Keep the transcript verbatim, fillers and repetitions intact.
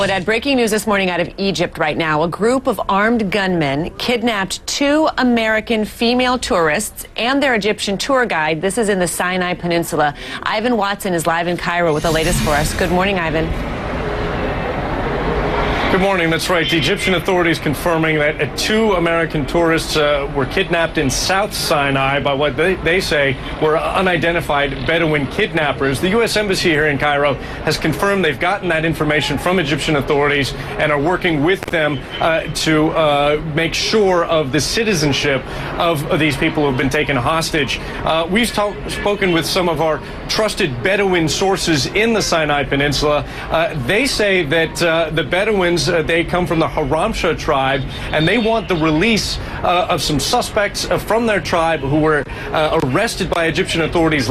Dad, breaking news this morning out of Egypt right now. A group of armed gunmen kidnapped two American female tourists and their Egyptian tour guide. This is in the Sinai Peninsula. Ivan Watson is live in Cairo with the latest for us. Good morning, Ivan. Good morning. That's right. The Egyptian authorities confirming that uh, two American tourists uh, were kidnapped in South Sinai by what they, they say were unidentified Bedouin kidnappers. The U S Embassy here in Cairo has confirmed they've gotten that information from Egyptian authorities and are working with them uh, to uh, make sure of the citizenship of, of these people who have been taken hostage. Uh, we've spoken with some of our trusted Bedouin sources in the Sinai Peninsula. Uh, they say that uh, the Bedouins Uh, they come from the Haramsha tribe, and they want the release uh, of some suspects uh, from their tribe who were uh, arrested by Egyptian authorities